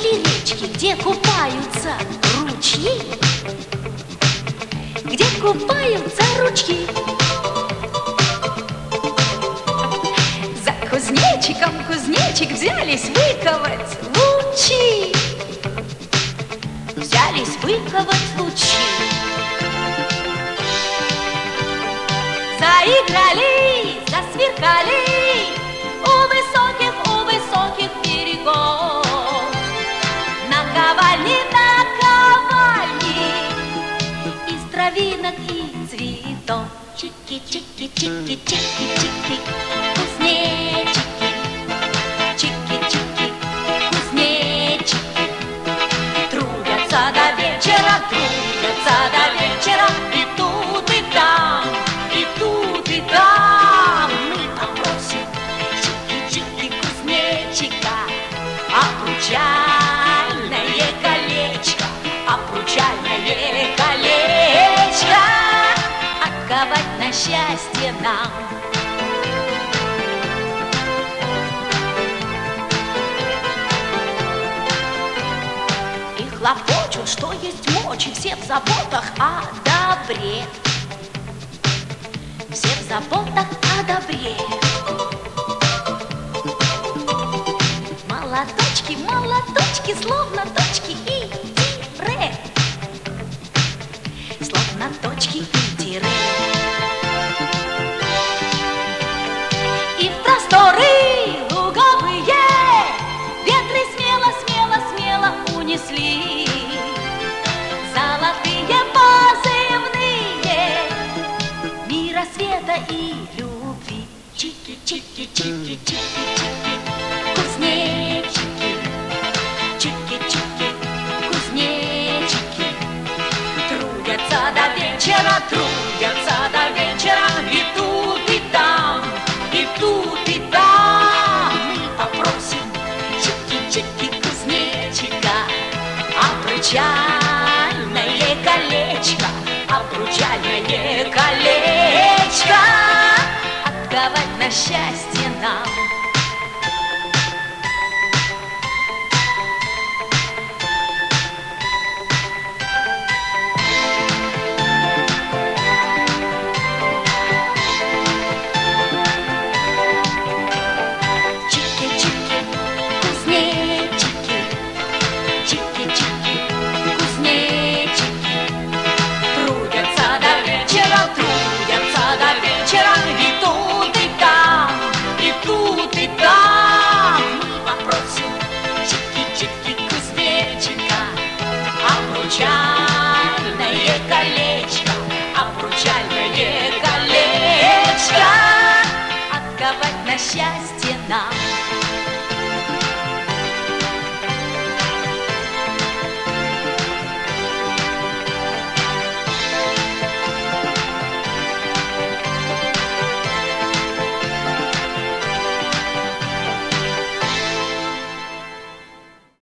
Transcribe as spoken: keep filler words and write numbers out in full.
возле речки, где купаются ручьи, где купаются ручьи. За кузнечиком кузнечик взялись выковать лучи, взялись выковать лучи. Заиграли, засверкали у высоких, у высоких берегов. Наковальни, наковальни из травинок и цветов. Чики-чики-чики-чики-чики, кузнечики, чики-чики, кузнечики. Трудятся до вечера, трудятся до вечера, и тут, и там, и тут, и там. Мы попросим чики-чики кузнечика обручальное колечко, обручальное колечко отковать на счастье нам. И хлопочут, что есть мочи, все в заботах о добре, все в заботах о добре. Молоточки, молоточки, словно точки и тире, словно точки и тире. И в просторы луговые ветры смело, смело, смело унесли золотые позывные мира, света и любви. Чики-чики-чики-чики-чики, кузнечики, чики-чики, кузнечики. Трудятся до вечера, трудятся до вечера, и тут, и там, и тут, и там. Мы попросим чики-чики кузнечика обручальное колечко, обручальное колечко отковать на счастье нам.